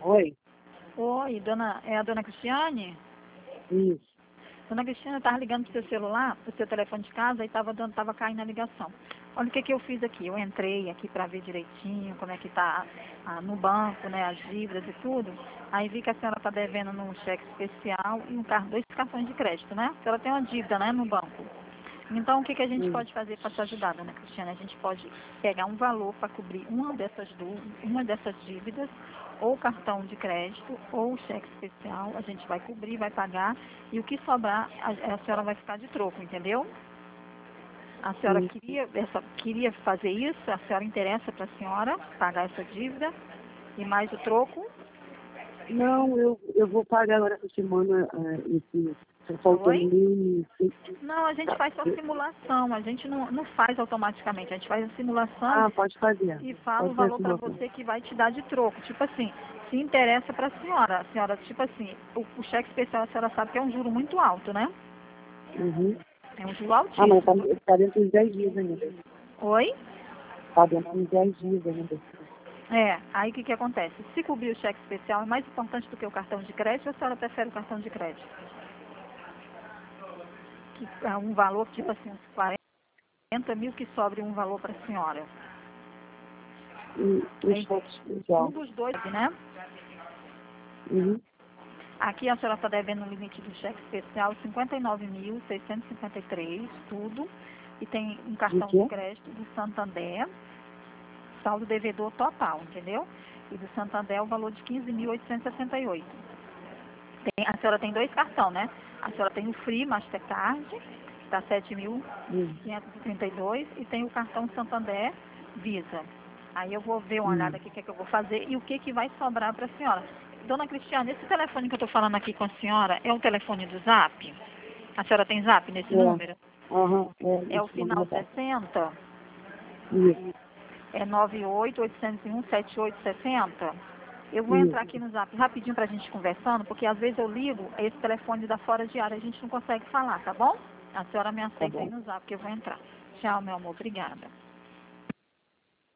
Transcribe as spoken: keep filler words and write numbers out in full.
Oi? Oi, dona, é a dona Cristiane? Isso. Dona Cristiane, eu estava ligando pro seu celular, pro seu telefone de casa e estava dando, tava caindo a ligação. Olha o que, que eu fiz aqui. Eu entrei aqui para ver direitinho como é que está no banco, né, as dívidas e tudo. Aí vi que a senhora está devendo num cheque especial e um car dois cartões de crédito, né? A senhora tem uma dívida, né, no banco. Então, o que, que a gente Hum. pode fazer para te ajudar, dona Cristiane? A gente pode pegar um valor para cobrir uma dessas, uma dessas dívidas, ou cartão de crédito, ou cheque especial. A gente vai cobrir, vai pagar, e o que sobrar, a, a senhora vai ficar de troco, entendeu? A senhora Sim. queria, essa, queria fazer isso? A senhora interessa para a senhora pagar essa dívida? E mais o troco? Não, eu, eu vou pagar agora essa semana uh, esse. Tá faltando Oi? mil. Não, a gente faz só simulação, a gente não, não faz automaticamente, a gente faz a simulação Ah, pode fazer. e fala o Pode ser valor assim, para meu. você que vai te dar de troco. Tipo assim, se interessa para a senhora, a senhora, tipo assim, o, o cheque especial a senhora sabe que é um juro muito alto, né? Uhum. É um juro Ah, mas tá, altíssimo. tá dentro dos dez dias ainda. Oi? Tá dentro dos dez dias ainda. É, aí o que, que acontece? Se cobrir o cheque especial é mais importante do que o cartão de crédito, a senhora prefere o cartão de crédito? Que é um valor, tipo assim, uns quarenta mil que sobre um valor para a senhora. E o É cheque um especial. dos dois, né? Uhum. Aqui a senhora está devendo no limite do cheque especial cinquenta e nove mil seiscentos e cinquenta e três, tudo. E tem um De cartão de quê? crédito do Santander, saldo devedor total, entendeu? E do Santander o valor de quinze mil oitocentos e sessenta e oito. Tem, a senhora tem dois cartões, né? A senhora tem o Free Mastercard, que está sete mil Hum. quinhentos e trinta e dois, e tem o cartão Santander Visa. Aí eu vou ver uma olhada Hum. aqui o que, é que eu vou fazer e o que, que vai sobrar para a senhora. Dona Cristiane, esse telefone que eu estou falando aqui com a senhora é o telefone do Zap? A senhora tem Zap nesse É. número? Aham. É, É o isso, vamos final botar. sessenta? Isso. É nove oito oito zero um sete oito seis zero? Eu vou entrar aqui Isso. no Zap rapidinho pra gente conversando, porque às vezes eu ligo, esse telefone da fora de área a gente não consegue falar, tá bom? A senhora me Tá aceita aí bom. no Zap que eu vou entrar. Tchau, meu amor. Obrigada.